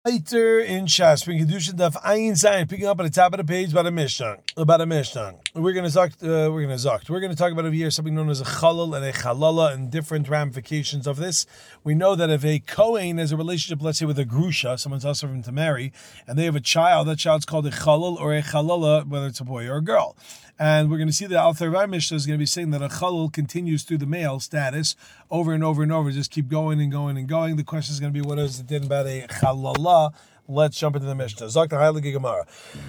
Later in Shas, we Kedushin Daf Ayin Zayin, picking up at the top of the page about a Mishnah. We're going to talk about over here something known as a chalal and a chalala and different ramifications of this. We know that if a Kohen has a relationship, let's say with a grusha, someone's asked for him to marry, and they have a child, that child's called a chalal or a chalala, whether it's a boy or a girl. And we're going to see that Al-Thirvar Mishnah is going to be saying that a chalal continues through the male status over and over and over, just keep going and going and going. The question is going to be, what is the din about a chalala? Let's jump into the Mishnah. Zok the Heilige Gemara.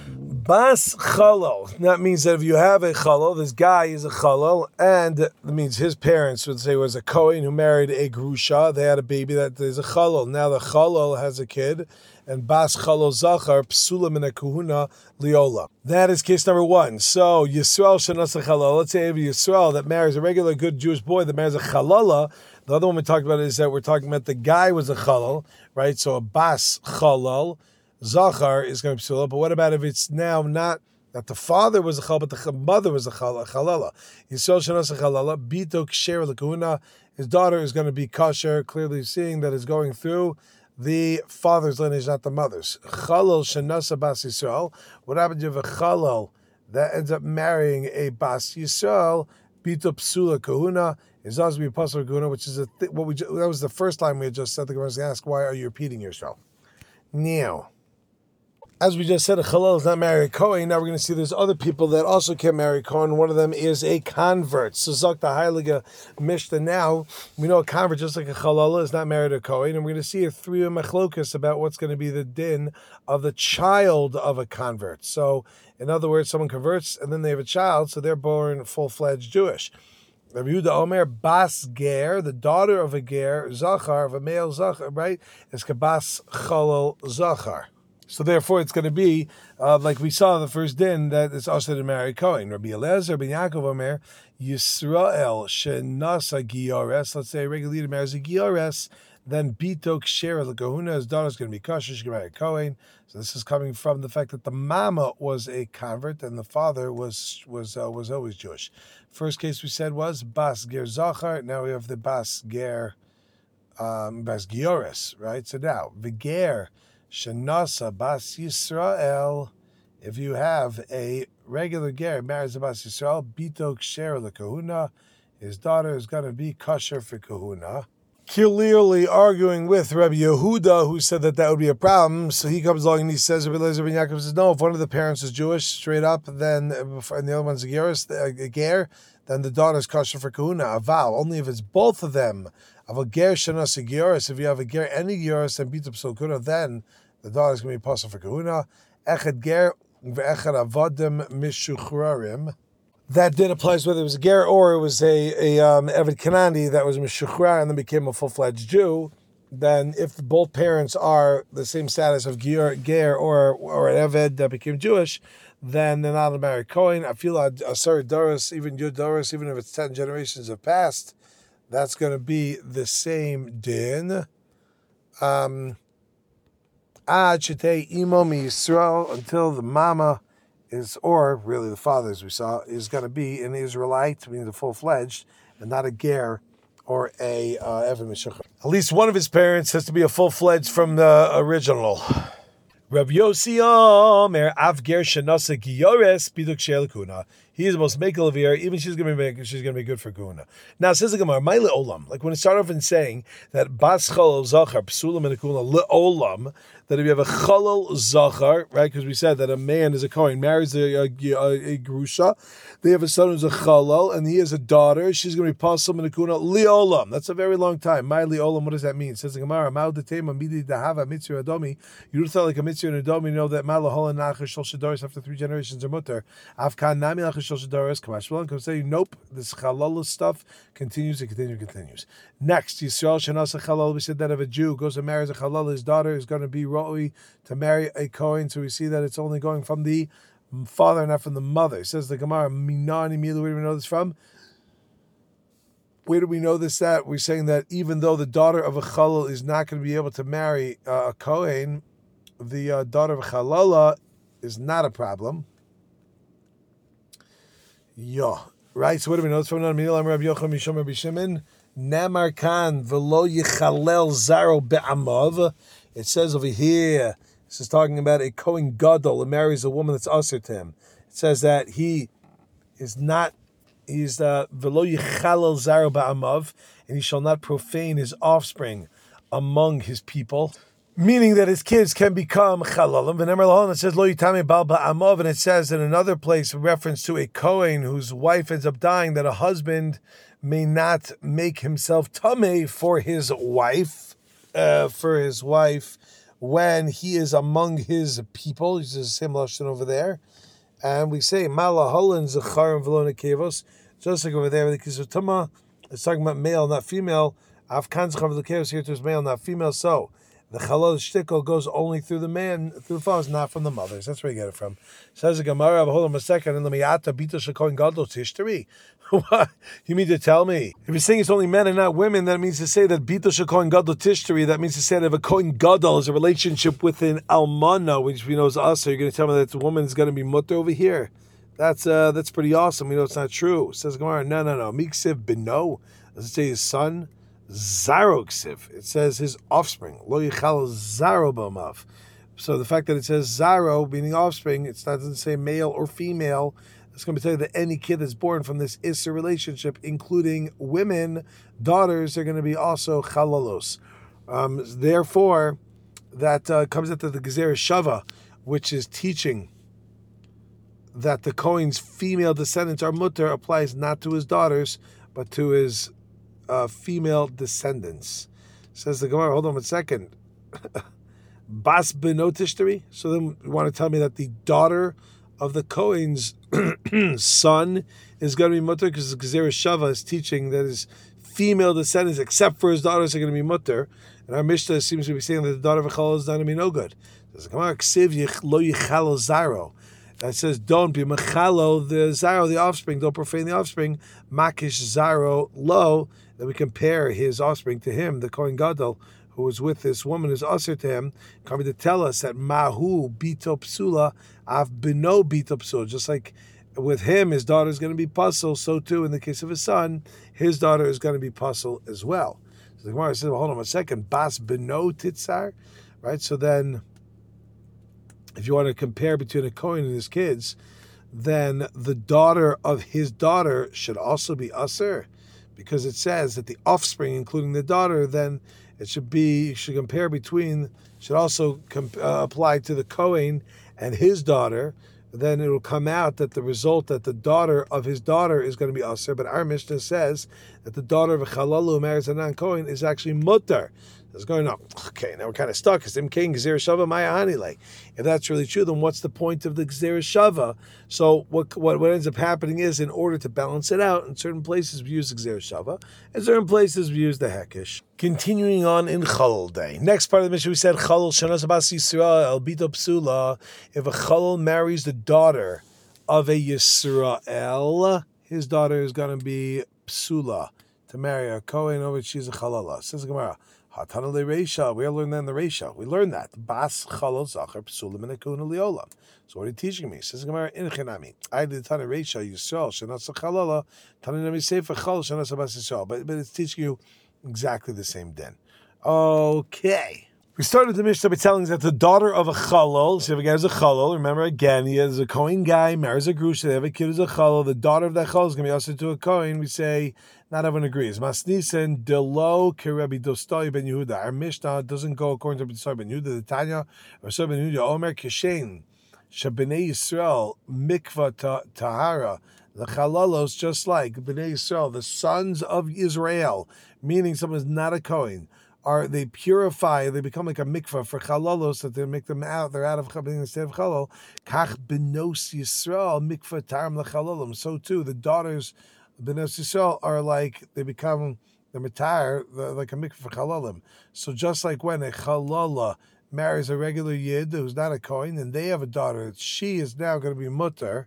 Bas chalal. That means that if you have a chalal, this guy is a chalal, and that means his parents would say was a Kohen who married a grusha. They had a baby that is a chalal. Now the chalal has a kid, and bas chalal zachar psula min kahuna liola. That is case number one. So Yisrael shenas a chalala. Let's say if Yisrael that marries a regular good Jewish boy that marries a chalala. The other one we talked about is that we're talking about the guy was a chalal, right? So a bas chalal zachar is going to be psula. But what about if it's now not that the father was a chalal, but the mother was a chalala? Yisrael shenas a chalala bito ksher lekahuna. His daughter is going to be kosher, clearly seeing that it's going through the father's lineage, not the mother's. Chalal shenasa bas Yisrael. What happens if a chalal that ends up marrying a bas Yisrael? Bito psula kahuna is also be pasur kahuna, which is that was the first time we had just said. The Gemara was going to ask, why are you repeating yourself? Now, as we just said, a chalal is not married a Kohen. Now we're going to see there's other people that also can marry a Kohen. One of them is a convert. So Zok the Heilige Mishnah. Now we know a convert, just like a chalala, is not married a Kohen, and we're going to see a three machlokas about what's going to be the din of the child of a convert. So, in other words, someone converts and then they have a child, so they're born full-fledged Jewish. Rabbi Yehuda Omer, Bas Ger, the daughter of a Ger, Zachar, of a male Zachar, right? Is Kabas Chalal Zachar. So therefore, it's going to be, like we saw the first din, that it's also to marry Kohen. Rabbi Eliezer ben Yaakov Omer, Yisrael Shenasa Giores, let's say a regular leader marries a Giores, then Bito Ksher Lekahuna, his daughter's going to be kosher, she can marry a Kohen. So this is coming from the fact that the mama was a convert and the father was always Jewish. First case we said was Bas Ger Zachar. Now we have the Bas Ger, Bas Giores, right? So now Viger Shenasa Bas Yisrael. If you have a regular ger marries a Bas Yisrael, Bito Ksher Lekahuna, his daughter is going to be kosher for kahuna. Clearly arguing with Rabbi Yehuda, who said that would be a problem. So he comes along and he says, Rabbi Eliezer ben Yaakov says, no, if one of the parents is Jewish, straight up, then, and the other one's a ger, then the daughter's kosher for kahuna. Aval, only if it's both of them. Of a ger shenas a geras, if you have a ger and a geras and bito psul kahuna, then the daughter's going to be kosher for kahuna. Echad ger ve'echad avodim mishuchrarim. That did applies whether it was a ger or it was a Eved Kanani that was Meshuchrar and then became a full-fledged Jew. Then if both parents are the same status of ger or an Eved that became Jewish, then they're not a married Kohen. I feel sorry, Doris, even Yud Doris, even if it's 10 generations have passed, that's going to be the same din. Ad Shetei Imo Mi Yisrael, until the mama is, or really the father, as we saw, is going to be an Israelite, meaning the full-fledged, and not a ger or a Eved Meshuchar. At least one of his parents has to be a full-fledged from the original. Rav Yossi Omer Av Ger Shenasa Giyores Biduk Shel Kuna. He is the most makel of here. Even she's going to be good for Kuna. Now says the Gemara, my leolam. Like when it started off in saying that Bas Chalal Zachar Psulam and Kuna leolam, that if you have a Chalal Zachar, right? Because we said that a man is a Kohen, marries a grusha. They have a son who's a Chalal, and he has a daughter. She's going to be Pasum and Kuna leolam. That's a very long time. My leolam. What does that mean? Says the Gemara, Ma'u Detema Midi Dahava Mitzvah Adomi. You thought like a Mitzvah and Adomi, you know that Malahola Nachar Shol Shadoris after 3 generations are mutter. Afkan Nami Nachar Shol Shadoris. Kamashmalan comes say, nope. This Chalal stuff continues. Next, Yisrael Shenasa Chalal. We said that if a Jew goes and marries a Chalal, his daughter is going to be Roi to marry a Kohen. So we see that it's only going from the father, not from the mother. It says the Gemara, Minani Milu. Where do we know this from? Where do we know this at? We're saying that even though the daughter of a Chalal is not going to be able to marry a Kohen, the daughter of a Chalala is not a problem. Yeah. Right? So what do we know? It's from Rabbi Yochanan Mishum Rabbi Shimon. Namar kan v'lo yichalel zaro be'amav. It says over here, this is talking about a Kohen Gadol who marries a woman that's usher to him. It says that he is not, he's velo yichalel zaro ba'amav, and he shall not profane his offspring among his people. Meaning that his kids can become chalalim. It says lo yitame bal ba'amav, and it says in another place, a reference to a Kohen whose wife ends up dying, that a husband may not make himself tameh for his wife, when he is among his people. This is the same lashon over there, and we say malaholan zecharim v'lo nekevos, just like over there with the kisutama. It's talking about male, not female. Afkan zecharim v'lo nekevos, here to male, not female. So the chalal shtickle goes only through the man, through the fathers, not from the mothers. That's where you get it from. Says the Gemara, hold on a second, and lemiyata bita shekoin gadol tishtari. What? You mean to tell me? If you're saying it's only men and not women, that means to say that bita shekoin gadol tishtari, that means to say that if a koin gadol is a relationship with an almana, which we know is us, so you're going to tell me that the woman is going to be mutter over here. That's pretty awesome. We know it's not true. Says Gemara, no. Miksiv beno, does it say his son? Zaroksiv. It says his offspring. Lo yichal zaro b'amav. So the fact that it says zaro, meaning offspring, it doesn't say male or female. It's going to tell you that any kid that's born from this Issa relationship, including women, daughters, are going to be also chalalos. Therefore, that comes into the Gezerah Shava, which is teaching that the Kohen's female descendants are mutter, applies not to his daughters, but to his female descendants. Says the Gemara, hold on a second. Bas benotishtari. So then you want to tell me that the daughter of the Kohen's son is going to be mutter, because the Gezerah Shava is teaching that his female descendants, except for his daughters, are going to be mutter. And our Mishnah seems to be saying that the daughter of a chalal is not going to be no good. Says the Gemara, ksiv lo yichalo zaro. That says, don't be mechalo the zaro, the offspring, don't profane the offspring. Makish zaro lo. That we compare his offspring to him, the Kohen Gadol, who was with this woman, is usher to him, coming to tell us that mahu bito psula, av beno bito psula. Just like with him, his daughter is going to be puzzle, so too in the case of his son, his daughter is going to be puzzle as well. So the Gemara says, well, hold on a second, bas beno titzar, right? So then, if you want to compare between a Kohen and his kids, then the daughter of his daughter should also be usher, because it says that the offspring, including the daughter, then it should be, you should compare between, should also apply to the Kohen and his daughter. Then it will come out that the result that the daughter of his daughter is going to be usher, but our Mishnah says that the daughter of a chalalu who marries a non-Kohen is actually mutter. That's going on. Okay, now we're kind of stuck. Because Gezerah Shava Maya Hanile. If that's really true, then what's the point of the Gezerah Shava? So what ends up happening is, in order to balance it out, in certain places we use the Gezerah Shava, in certain places we use the Hekesh. Continuing on in Chalal Day. Next part of the mission we said Chalal Shanas Bas Yisrael Bito Psula. If a Chalal marries the daughter of a Yisrael, his daughter is going to be Psula. To marry a Kohen over, she's a Chalala. Says the Gemara. Hatana le Reisha. We learned that in the Reisha. We learned that. Bas chalal zachar psulim in akuna liolam. So what are you teaching me? Says Gemara in Chinami. I did Tana Reisha Yisrael shenas chalala. Tana nami sefer chal shenas bas Yisrael. But it's teaching you exactly the same din. Okay. We started the Mishnah by telling us that the daughter of a chalal, so if a guy is a chalal, remember again, he is a Kohen guy, marries a grusha, they have a kid who's a chalal, the daughter of that chalal is going to be also to a Kohen. We say, not everyone agrees. Masnisen delo kerebi dostoi ben Yehuda. Our Mishnah doesn't go according to Dostoi ben Yehuda, the Tanya, or so ben Yehuda, Omer Kishen, Shabnei Yisrael, Mikvah Tahara, the chalalos, just like Bnei Yisrael, the sons of Israel, meaning someone is not a Kohen, they purify, they become like a mikvah for chalalos, that they make them out, they're out of being instead of chalal. Kach benos Yisrael mikvah taram lechalalim. So too, the daughters of benos Yisrael are like, they become the matar, like a mikvah for chalalim. So just like when a chalala marries a regular yid who's not a kohen, and they have a daughter, she is now going to be mutter.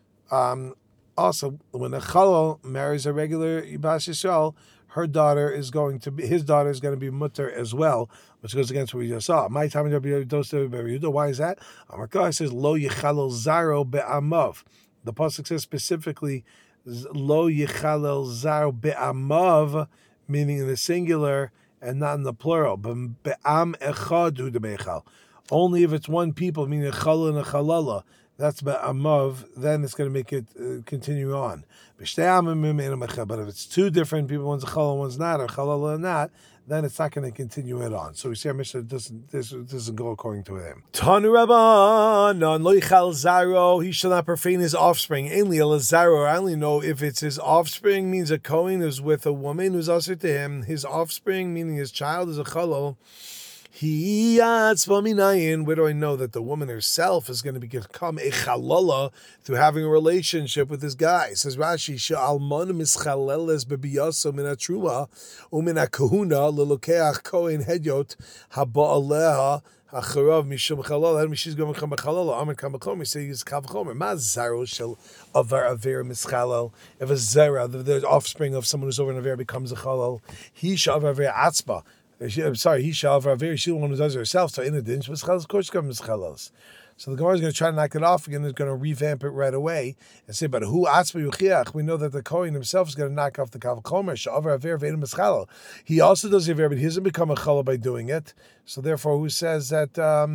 Also, when a chalal marries a regular Bas Yisrael, his daughter is going to be mutter as well, which goes against what we just saw. My time, why is that? Amar says lo yichalel zaro be'amav. The pasuk says specifically lo yichalel zaro be'amav, meaning in the singular, and not in the plural. Be'am echadu debechal. Only if it's one people, meaning a chalal and a chalala, that's be'amav, then it's going to make it continue on. But if it's two different people, one's a chalal, one's not, or chalala or not, then it's not going to continue it on. So we see our Mishnah doesn't go according to him. Tanu Rabbanan lo yichal zaro, he shall not profane his offspring. Ainly el zaro, I only know if it's his offspring, means a Kohen is with a woman who's usher to him. His offspring, meaning his child, is a chalal. Where do I know that the woman herself is going to become a chalala through having a relationship with this guy? It says Rashi, she'almon mischaleles bebiyaso min hatruma umin hakahuna lelokeach kohen hedyot haba'aleha acharav mishum chalala. That means she's going to become a chalala. Amar kamachomer, say he's kavachomer. Ma zaro shel avar aver mischalel. If a zera, the offspring of someone who's over an aver becomes a chalal, he shall avar aver atzba. I'm sorry, he shall have very she's the one who does it herself. So in a dinch, of course, comes chalas. So the Gemara is going to try to knock it off again. It's going to revamp it right away and say, but who atzma yuchiach? We know that the Kohen himself is going to knock off the kav chomer. Sha'avar aver ve'edim mischalal. He also does the aver, but he doesn't become a challah by doing it. So therefore, who says that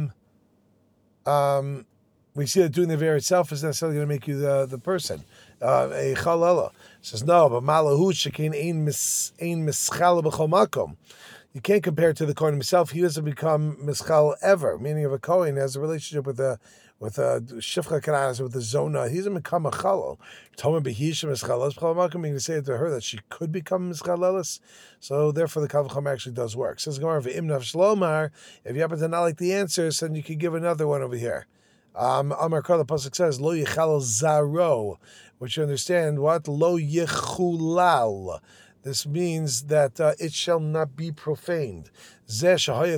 we see that doing the aver itself is necessarily going to make you the person a chalala? Says no, but malahut shekein ein mischala b'chol makom. You can't compare it to the Kohen himself. He doesn't become mischal ever, meaning if a Kohen has a relationship with a shifcha kanas, with a zona, he doesn't become a chalal. Tomer behisha mischalas b'chol makom, meaning to say to her that she could become mischalelis. So therefore, the kavacham actually does work. Says Gemara, v'imnav shlomar. If you happen to not like the answers, then you can give another one over here. Amar Kol, the pasuk says lo yichal zaro, which you understand what lo yichulal. This means that it shall not be profaned. This is talking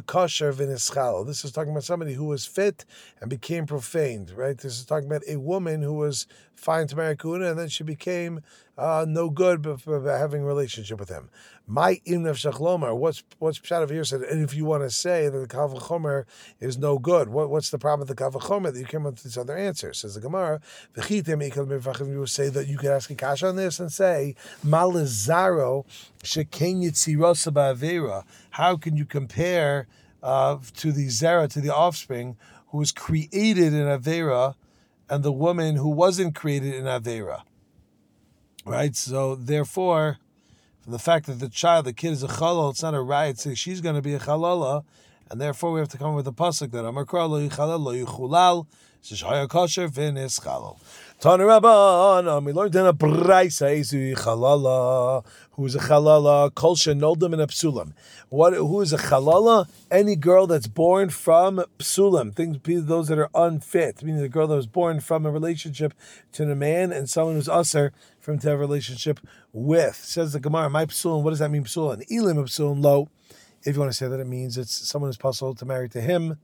about somebody who was fit and became profaned, right? This is talking about a woman who was fine to marry Kuna and then she became no good by having a relationship with him. My imnav shachlomar. What's pshat over here said? And if you want to say that the kav chomer is no good, what's the problem with the kav chomer that you came up with these other answers? Says the Gemara. You will say that you could ask a kasha on this and say malazaro sheken yitzirasa ba'avera. How can you compare to the zera, to the offspring who was created in avera, and the woman who wasn't created in avera? Right. So therefore, from the fact that the kid is a chalal, it's not a right. So she's going to be a chalala, and therefore we have to come up with a pasuk that Amar Kra lo yichalal lo yichulal sheshaya kosher v'nis chalal. Tanu Rabbanan, we learned in a braysa ezu chalala, who is a chalala, kol shenoldim in a psulam. Who is a chalala? Any girl that's born from psulam, those that are unfit, meaning the girl that was born from a relationship to a man and someone who's usher for him to have a relationship with. Says the Gemara, my psulam, what does that mean psulam? Ilim of psulam lo. If you want to say that, it means it's someone who's possible to marry to him.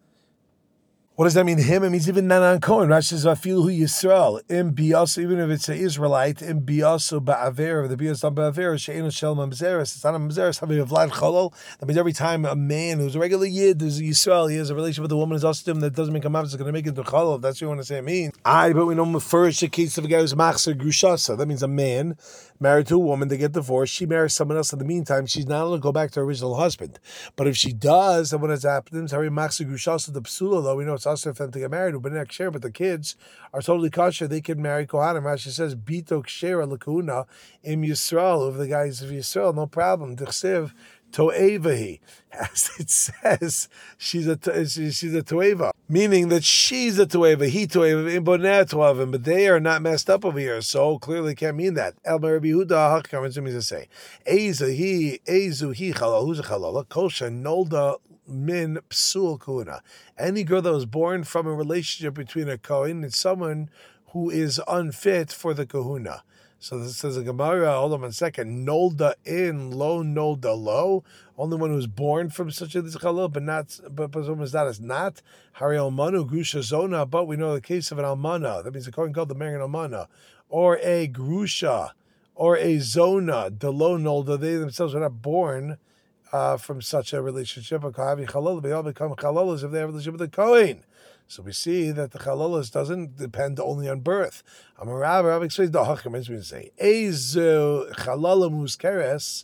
What does that mean? Him? It means even Nanan Cohen. Rashi says, "Afilu Yisrael im bias." Even if it's an Israelite, im biasu ba'aver. The bias on ba'aver she'enu shel mamzeres. It's not a mamzeres. Having a vlad cholol. That means every time a man who's a regular yid, who's a Yisrael, he has a relationship with a woman who's also him that doesn't make a mav, it's going to make it into cholol. That's what you want to say. It means. But we know first the case of a guy who's machzer grushasa. That means a man married to a woman, they get divorced. She marries someone else. In the meantime, she's not allowed to go back to her original husband. But if she does, then what has happened? Harry machzer grushasa the psula. Though we know it's also for them to get married, but not kosher, but the kids are totally kosher. They can marry Kohanim. Rashi says, "Bito kshera lekuna im Yisrael." Of the guys of Yisrael, no problem. D'chsev toevahi, as it says, she's a toeva, meaning that she's a toeva, he toeva, imboneh toevim, but they are not messed up over here, so clearly can't mean that. El Rabbi Yehuda Hakam means to say, ezu he chalal, who's a chalala, kosha nolda min psul kuna. Any girl that was born from a relationship between a kohen and someone who is unfit for the kahuna. So this says a Gemara, hold on 1 second, nolda in, lo nolda lo. Only one who's born from such a chalal, but someone is not. Hari almanu grusha zona, but we know the case of an almana. That means a kohen called the marrying almana, or a grusha, or a zona, the lo nolda. They themselves were not born from such a relationship. They all become chalalas if they have a relationship with a kohen. So we see that the chalalas doesn't depend only on birth. Rabbi explains the hacham means we say ezu chalala muskeres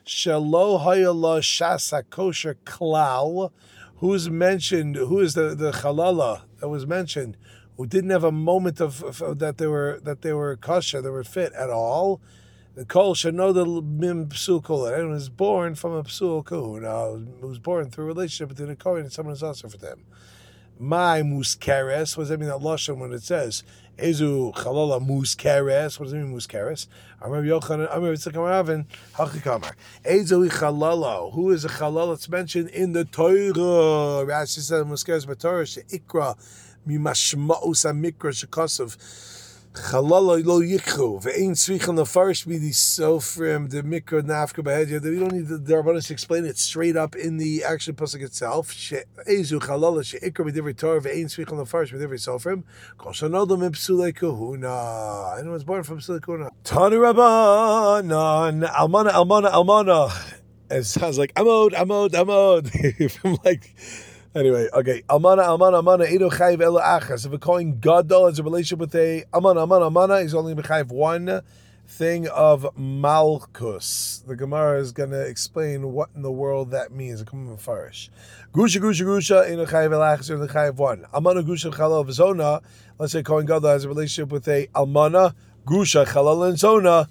Shelo hayala shasa kosher klal. Who's mentioned? Who is the chalala that was mentioned? Who didn't have a moment of that they were kosher, they were fit at all. The kol shenoda mim psul kol. Anyone who was born from a psul kahuna, who was born through a relationship between a kohen and someone who's also for them. My muskeres. What does that mean? That lashon when it says ezu chalala muskeres. What does it mean muskeres? Amar Yochanan, Amar Yitzchak Ravin, Hachikamar. Ezu chalala. Who is a chalala? It's mentioned in the Torah. Rashi said muskeres b'Torah sheikra mimashmaus amikra shekasav. Chalala lo yikru ve'ein tzrichen lefarish be the sofrim the mikra nafka b'hedya. We don't need the Rabbanos to explain it straight up in the actual pasuk itself. She'ezu chalala she'ikra b'divrei Torah ve'ein tzrichen lefarish b'divrei sofrim. Kol shanodam im psulei kahuna. Anyone's born from psulei kahuna. Tanu Rabbanan almana. It sounds like amod. From like. Anyway, okay. Almana, Edo Chayiv Ela Achas. If a Kohen Gadol has a relationship with a Almana, he's only Chayiv one thing of Malchus. The Gemara is going to explain what in the world that means. It's coming from Farish. Grusha, Edo Chayiv Ela Achas, only Chayiv one. Almana, Grusha, Chalal, Zona. Let's say Kohen Gadol has a relationship with a Almana, Grusha, Chalal, and Zona.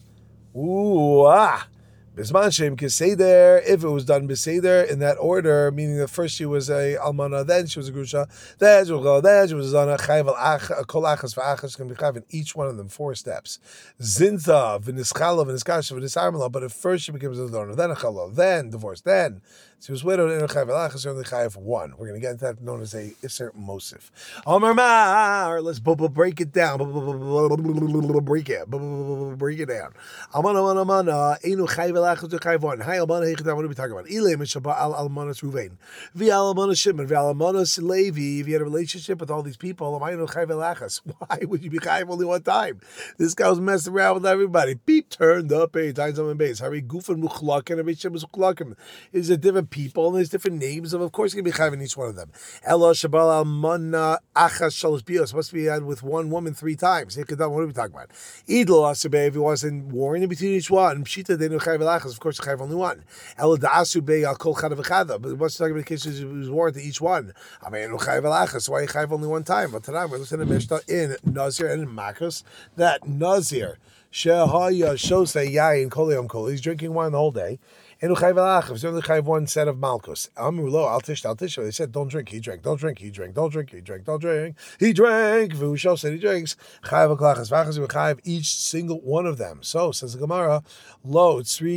Bisman Shem Keseder, if it was done Beseder in that order, meaning that first she was a Almana, then she was a Grusha, then she was a Zana, Chayv al Kol Achas V'Achas, can be Chayv in each one of them, 4 steps. Zinta, V'Nischala, V'Niskasha, V'Nisarmala, but at first she becomes a Zona, then a Chalal, then divorce, then she was widowed in a Chayv al Achas, only Chayv 1. We're going to get into that known as a Isser Mosif. Omer Mar, let's break it down. Break it down. Almana, Einu Chayv what are we talking about? Ilay Mishaba al Almanas Ruvain. Vi Almanas Shimon, Vi Almanas Levi. If you had a relationship with all these people, why would you be chayv only one time? This guy was messing around with everybody. Beep, turned up, times on base. Harry Gufan Mukhlakin, Harry Shemus Mukhlakin. Is it different people and there's different names, of course you're going to be chayv in each one of them. Ella Shabal Almana Achas Shalosh Bios must be had with one woman 3 times. What are we talking about? Idol Asabeh, if he wasn't warring in between each one, Pshita they know chayv. Of course, the chayv only one. El da'asu be al kol chada v'chada. But what's talking about the cases he was warned to each one? I mean, chayv alachas. Why chayv only one time? But tonight we're listening to Mishnah in Nazir and in Makos that Nazir shehaya shosei yayin kol yom kol. He's drinking wine the whole day. And chayv alachas. He's only chayv one set of malchus. Amulo al tish. They said, don't drink. He drank. Don't drink. He drank. Don't drink. He drank. Don't drink. He drank. V'ushal said he drinks. Chayv alachas. V'achas v'chayv each single one of them. So says the Gemara. Lo tzri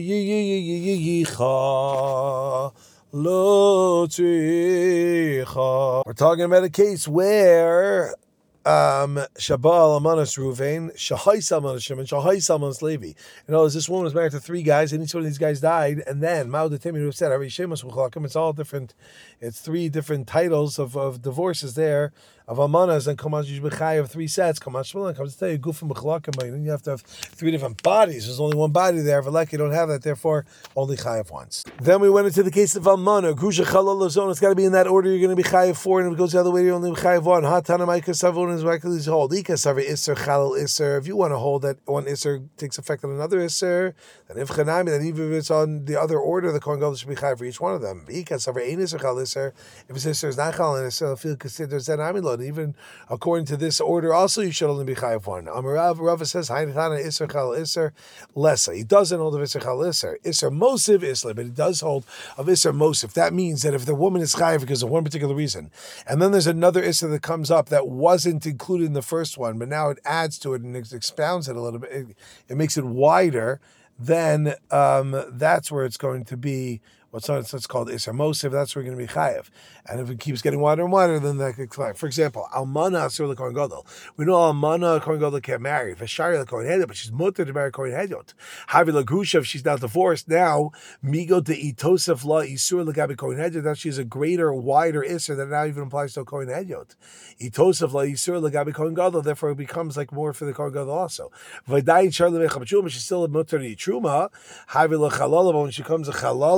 yicha. Lo tzricha. We're talking about a case where Shabal Amanas Ruvain, Shahais Amanas Shimon, Shahais Amanas Levi. This woman was married to 3 guys, and each one of these guys died, and then Ma'od Temi who said, it's all different. It's 3 different titles of divorces there, of Amanas, and Kamash Yishbechai of 3 sets. Kamash Shmuel comes to tell you, Gufim B'chlakim, and then you have to have 3 different bodies. There's only one body there. If like you don't have that, therefore only Chayav once. Then we went into the case of Almana, Grusha Chalal Zon. It's got to be in that order. You're going to be Chayav 4, and if it goes the other way, you're only Chayav 1. Hatana Maika Savon is likely to hold. Ika Savi Isser Chalal Isser. If you want to hold that one Isser takes effect on another Isser, then if Chanami, then even if it's on the other order, the Kohen Gadol should be Chayav for each one of them. Ika Savi Ein Isser Chalal Isser. If his Isser is not Chalal Isser, if you consider Zenami Lod, even according to this order, also you should only be chayav 1. Amarav Rava says, "Hainatana Isser Chal Isser Lessa." He doesn't hold of Isser Chal Isser. Isser Mosiv Isla, but he does hold of Isser Mosiv. That means that if the woman is chayav because of one particular reason, and then there's another Isser that comes up that wasn't included in the first one, but now it adds to it and it expounds it a little bit, it makes it wider, then that's where it's going to be. What's called Isser Mosiv, that's where we're going to be chayav. And if it keeps getting wider and wider, then that could climb. For example, Almana Asur Kohen Gadol. We know Almana Kohen Gadol can't marry. Veshari Kohen Hedot, but she's mutter to marry Kohen Hedot. Havi Lagusha, if she's now divorced, now Migo de Itosef La Isur Lagabi Kohen Hedot. Now she's a greater, wider Isser that now even applies to Kohen Hedot. Itosef La Isur Lagabi Kohen Gadol, therefore it becomes like more for the Kohen Gadol also. Vadayin Charlie Mechabachuma, she's still a mutter to Truma. Havi Lachalala, but when she comes a Chalala,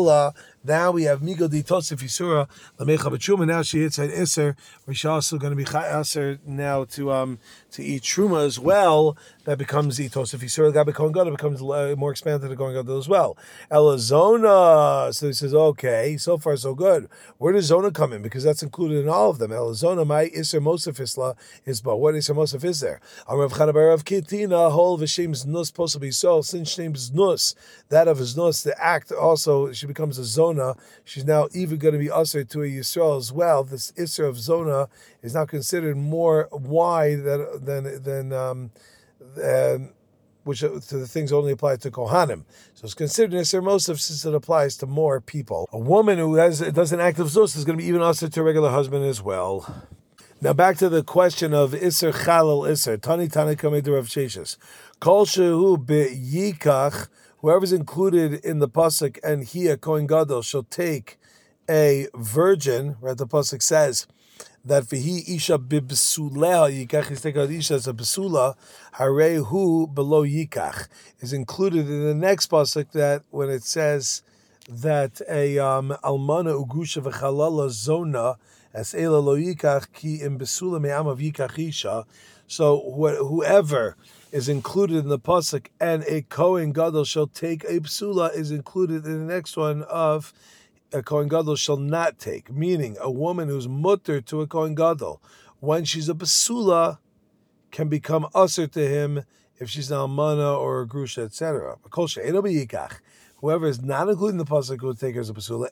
Now we have Migo di Tosif Yisura Lamecha B'Truma. Now she hits an Isser, where she's also going to be Isser now to eat Truma as well. That becomes the Tosif Yisura. Gabi Kohen Gadol becomes more expanded to Kohen Gadol as well. Elazona. So he says, okay, so far so good. Where does Zona come in? Because that's included in all of them. Elazona, my Isser Mosef Isla is, but what Isser Mosef is there? Amrav Chanabar of Kitina, Hol V'Shem Znus possibly so. Since Shem Znus, that of Znus, the act also, she becomes a Zona. She's now even going to be usher to a Yisrael as well. This Isser of Zona is now considered more wide than which to the things only apply to Kohanim. So it's considered Isser Mosef since it applies to more people. A woman who does an act of Zos is going to be even usher to a regular husband as well. Now back to the question of Isser Chalal Isser. Tani Kamei Rav Sheshes. Kol shehu be'yikach, whoever's included in the pasuk, and he, a Kohen Gadol, shall take a virgin, right? The pasuk says that v'hi isha b'bsulah yikach, he's taking out isha as a b'sula, harehu below yikach, is included in the next pasuk, that when it says that a almana ugusha v'chalala zona as ela lo yikach ki im b'sula me'am of yikach isha. So whoever is included in the pasuk, and a Kohen Gadol shall take a psula, is included in the next one of a Kohen Gadol shall not take, meaning a woman who's mutter to a Kohen Gadol, when she's a psula, can become usher to him if she's an almana or a grusha, etc. Whoever is not included in the pasuk who will take her as a psula,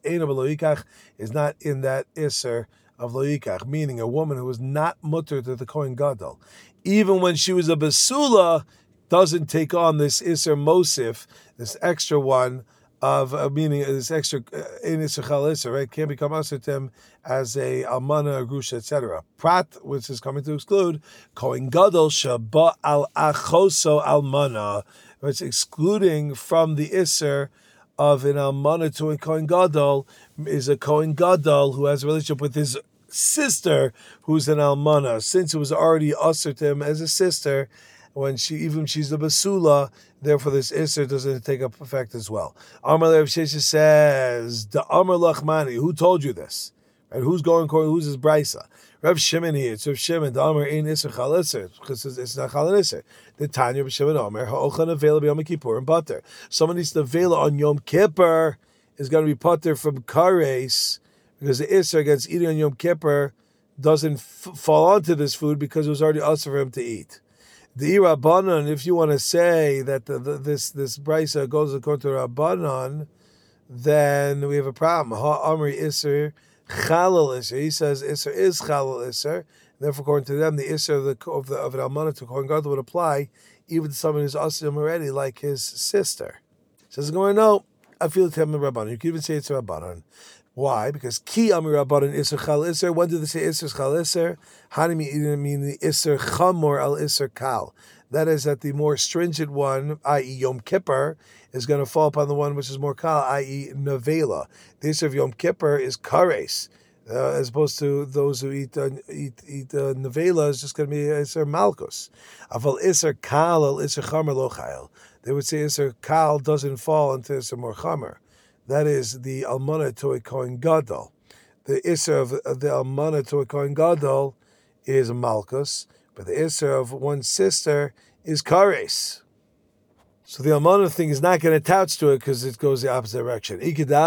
is not in that isser of lo yikach, meaning a woman who is not mutter to the Kohen Gadol, even when she was a basula, doesn't take on this Isser Mosif, this extra one of meaning this extra in Isser Chal Isser, right? Can't become usher to him as a almana, a grusha, etc. Prat, which is coming to exclude Kohen Gadol shaba al achoso almana, which excluding from the Isser of an almana to a Kohen Gadol is a Kohen Gadol who has a relationship with his sister who's an almana, since it was already usher to him as a sister when she's a basula, therefore this isser doesn't take up effect as well. Amar Rav Sheshes says, the Amar Lachmani, who told you this? And who's his brisa? Rav Shimon here, it's Rav Shimon, the Amar ein isser chal isser, because it's not chal isser. The Tanya Rav Shimon Amar, ha'ochan avela b'yom kippur and butter. Someone needs to vela on Yom Kippur, is going to be putter from kares, because the Isser against eating on Yom Kippur doesn't fall onto this food because it was already usher for him to eat. The Rabbanon, if you want to say that this brisa goes according to Rabbanon, then we have a problem. Ha'amri Isser Chalal Isser. He says Isser is Chalal Isser. Therefore, according to them, the Isser of an Almanah to Kohen Gadol would apply even to someone who's usher him already, like his sister. Says going, no, I feel it's him the Rabbanon. You can even say it's a Rabbanon. Why? Because ki amir rabbanon iser chal iser. When did they say iser chal iser? How do you mean the iser chamor al iser kal? That is that the more stringent one, i.e. Yom Kippur, is going to fall upon the one which is more kal, i.e. nevela. The iser of Yom Kippur is kares, as opposed to those who eat nevela is just going to be iser malchus. Aval iser kal al iser chamer lo chayil. They would say iser kal doesn't fall into iser more chamer. That is the almana to a Kohen Gadol. The Isser of the almana to a Kohen Gadol is malchus, but the Isser of one's sister is kares. So the almana thing is not going to attach to it because it goes the opposite direction.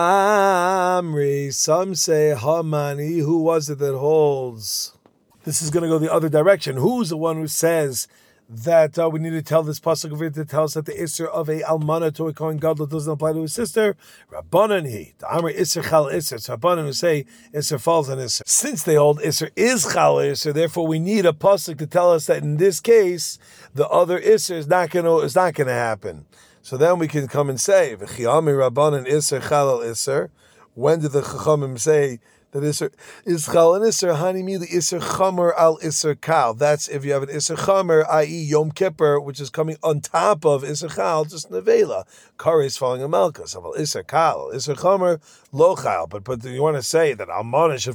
Ikidamri, some say Hamani, who was it that holds? This is going to go the other direction. Who's the one who says that we need to tell this pasuk over here to tell us that the isser of a almana to a Kohen Gadol doesn't apply to his sister? Rabbanan he, the Amr isser chal isser. It's Rabbanan who say isser falls on isser. Since they hold isser is chal isser, therefore we need a pasuk to tell us that in this case the other isser is not going to happen. So then we can come and say v'chiyami Rabbanan isser chal isser. When did the Chachamim say that Isser is Chal and Isser, Hani the Isser Chamer al Isser Kal? That's if you have an Isser Chamer, i.e. Yom Kippur, which is coming on top of Isser Chal, just Nevela. Kari is falling on Malchus. Isser Kal, Isser Chamer, Lo Chal. But you want to say that Almana should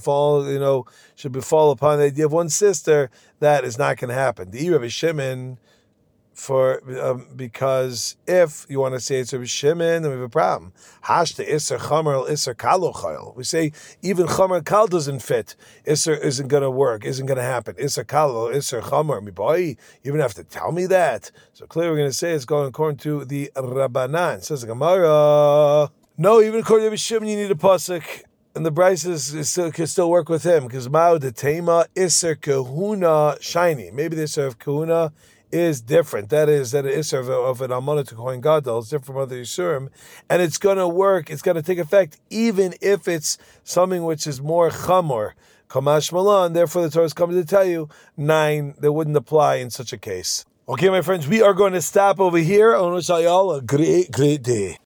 fall upon the idea of one sister, that is not going to happen. The Rabbi Shimon, because if you want to say it's Rabbi Shimon, then we have a problem. Hashta Isser Chamer Isser Kalo Chayil. We say even Chamer Kal doesn't fit. Isser isn't going to work, isn't going to happen. Isser Kalo, Isser Chamer. Mi boy, you even have to tell me that. So clearly we're going to say it's going according to the Rabbanan. It says the Gemara. No, even according to Rabbi Shimon, you need a pasuk. And the Bryce can still work with him because Mao the Tema Isser Kahuna shiny. Maybe the Isser of Kahuna is different. That is, that an Isser of an Almana to Kohen Gadol is different from other Yisurim. And it's going to work, it's going to take effect, even if it's something which is more Chamor. Kamash Malan, therefore the Torah is coming to tell you, 9, that wouldn't apply in such a case. Okay, my friends, we are going to stop over here. I want to wish you all a great day.